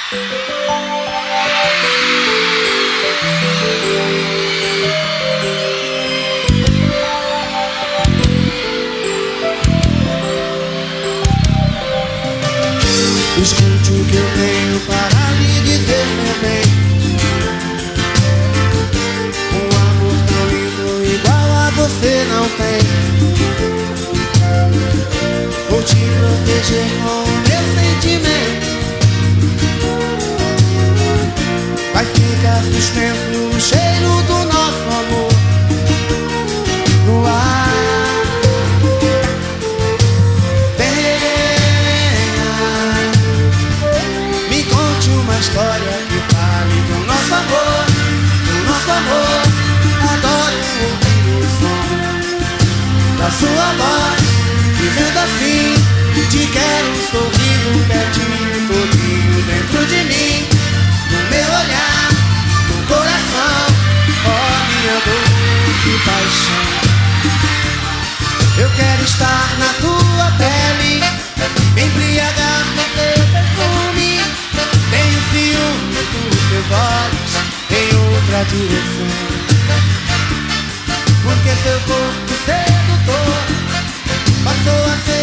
Escute o que eu tenho para lhe dizer, meu bem. Um amor tão lindo igual a você não tem. Vou te proteger com o meu sentimento. Vai ficar suspenso o cheiro do nosso amor no ar. História que fale do nosso amor, do nosso amor. Adoro ouvir o som da sua voz, dizendo assim: te quero sorrindo pertinho, todinho dentro de mim, no meu olhar, no coração. Oh, minha dor e paixão, eu quero estar na tua pele, me embriagar no teu perfume. Tenho ciúme dos teus olhos em outra direção, porque seu corpo sedutor passou a ser